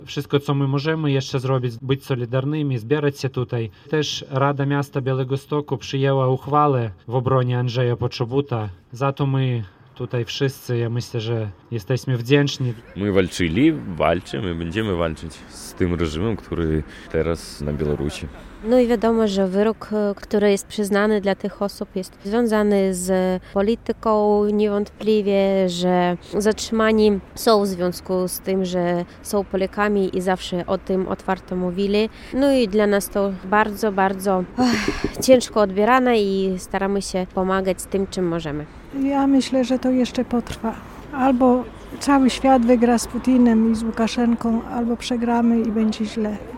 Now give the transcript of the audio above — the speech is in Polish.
Wszystko, co my możemy jeszcze zrobić, być solidarnymi, zbierać się tutaj. Też Rada Miasta Białegostoku przyjęła uchwałę w obronie Andrzeja Poczobuta. Za to my tutaj wszyscy, ja myślę, że jesteśmy wdzięczni. My walczyli, walczymy, będziemy walczyć z tym reżimem, który teraz na Białorusi. No i wiadomo, że wyrok, który jest przyznany dla tych osób, jest związany z polityką niewątpliwie, że zatrzymani są w związku z tym, że są Polakami i zawsze o tym otwarto mówili. No i dla nas to bardzo, bardzo ciężko odbierane i staramy się pomagać tym, czym możemy. Ja myślę, że to jeszcze potrwa. Albo cały świat wygra z Putinem i z Łukaszenką, albo przegramy i będzie źle.